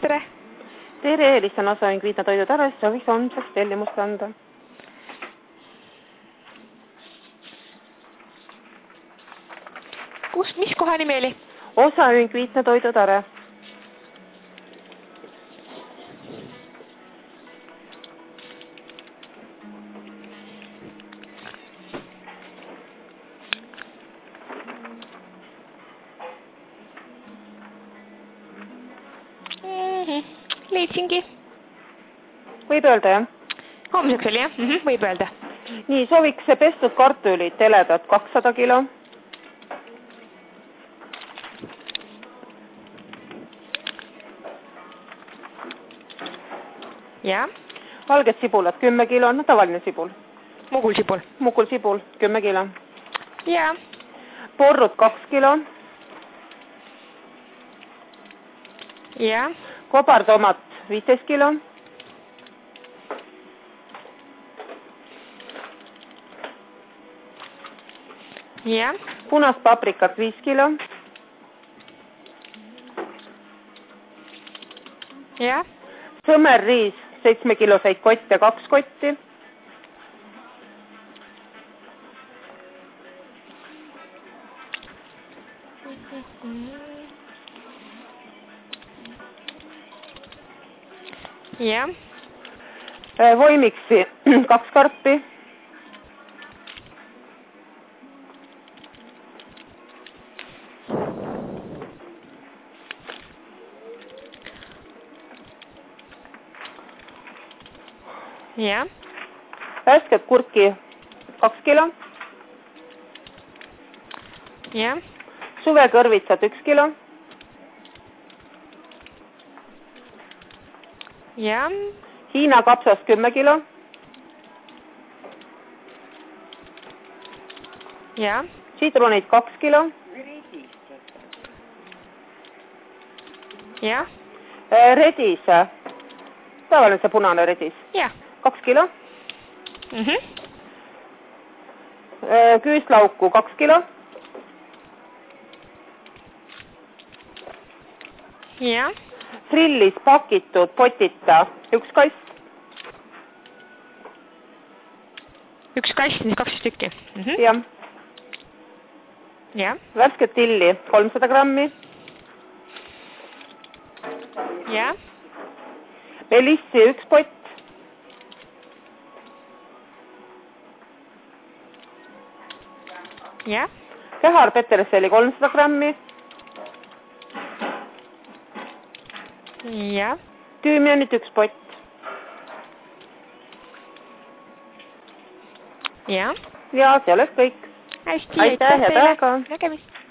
tere! Tere, helistan osaühing Viidna Toidud ära, siis sooviks homseks tellimust anda. Mis koha nimi oli? Osaühing Viidna Toidud ära. Leidsingi. Võib öelda, jah? Homseks oli, jah? Võib öelda. Nii, sooviks pestud kartulit teledat 200 kilo. Ja? Valget sibulat 10 kilo, no tavaline sibul. Mugulsibul. Mugulsibul 10 kilo. Ja? Porrud 2 kilo. Ja? Kobartomat 15 kilo. Ja? Punast paprikat 5 kilo. Ja? Sõmerriis 7 kiloseid kotte 2 kotti. Ja? Voimiksi 2 karpi. Ja? Värsket kurki 2 kilo. Ja? Suvekõrvitsad 1 kilo. Ja? Hiina kapsas 10 kilo. Ja? Sidrunid 2 kilo. Ja? Redis, tavaline see punane redis. Ja. 2 kilo. Küüslauku 2 kilo. Ja? Frillis pakitud potita 1 kass. 1 kass, siis 12 tükki. Jah. Ja? Värsket tilli 300 grammi. Ja? Melissi 1 pott. Ja? Kehar peterselli 300 grammi. Ja? Tüümianit 1 pott. Ja? Ja see oleks kõik. Hästi, Aitäh ja teile. tähega. Nägemist.